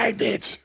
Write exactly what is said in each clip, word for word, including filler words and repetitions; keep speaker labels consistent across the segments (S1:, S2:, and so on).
S1: Ride it.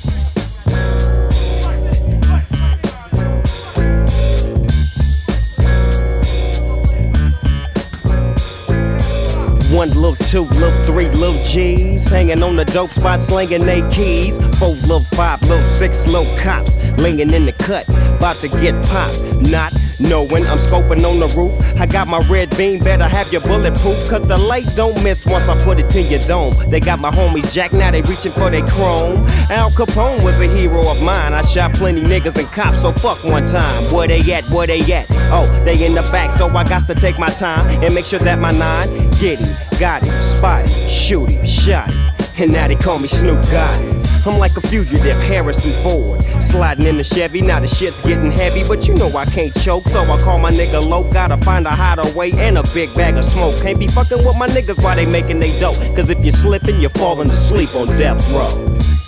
S2: One, little two, little three, little G's hanging on the dope spot, slinging they keys. Four, little five, little six, little cops laying in the cut, about to get popped. Not knowing I'm scoping on the roof. I got my red beam, better have your bulletproof, cause the light don't miss once I put it to your dome. They got my homies jacked, now they reaching for their chrome. Al Capone was a hero of mine. I shot plenty niggas and cops, so fuck one time. Where they at, where they at? Oh, they in the back, so I got to take my time and make sure that my nine get him, got him, spot him, shoot him, shot him. And now they call me Snoop Gotti. I'm like a fugitive, Harrison Ford, sliding in the Chevy, now the shit's getting heavy, but you know I can't choke, so I call my nigga Loc. Gotta find a hideaway and a big bag of smoke. Can't be fucking with my niggas while they making they dope, cause if you're slipping, you're falling asleep on death row.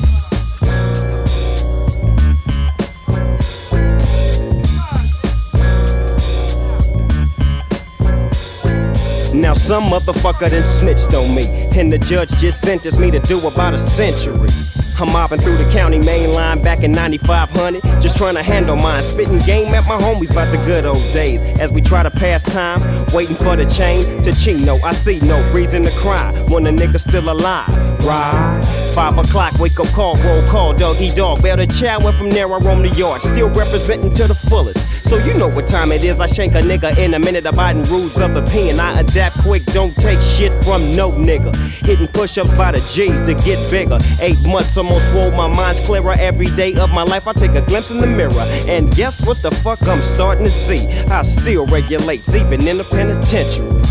S2: Now some motherfucker done snitched on me, and the judge just sentenced me to do about a century. I'm mobbing through the county main line back in ninety-five hundred, just trying to handle mine, spitting game at my homies about the good old days. As we try to pass time, waiting for the chain to Chino, I see no reason to cry when the nigga's still alive. Right? Five o'clock, wake up call, roll call, doggy dog. Bail the child went from there, I roam the yard, still representing to the fullest. So you know what time it is, I shank a nigga in a minute, abiding rules of the pen. I adapt quick, don't take shit from no nigga. Hitting push-ups by the G's to get bigger. Eight months almost swole, my mind's clearer. Every day of my life I take a glimpse in the mirror, and guess what the fuck I'm starting to see? I still regulate, even in the penitentiary.